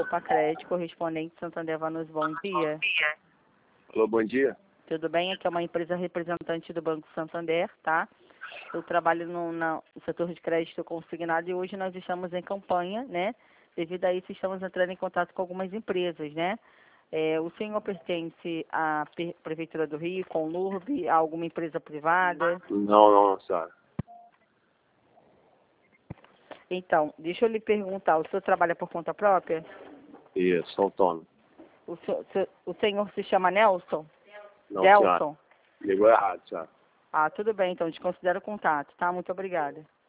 Pacred, correspondente Santander Vanuso, bom dia. Alô, bom dia. Tudo bem? Aqui é uma empresa representante do Banco Santander, tá? Eu trabalho no setor de crédito consignado e hoje nós estamos em campanha, né? Devido a isso, estamos entrando em contato com algumas empresas, né? O senhor pertence à Prefeitura do Rio, com o NURB, a alguma empresa privada? Não, senhora. Então, deixa eu lhe perguntar, o senhor trabalha por conta própria? Isso, autônomo. O senhor se chama Nelson? Não, Delson? senhora. Ligou errado, senhora. Ah, tudo bem, então, desconsidera o contato, tá? Muito obrigada.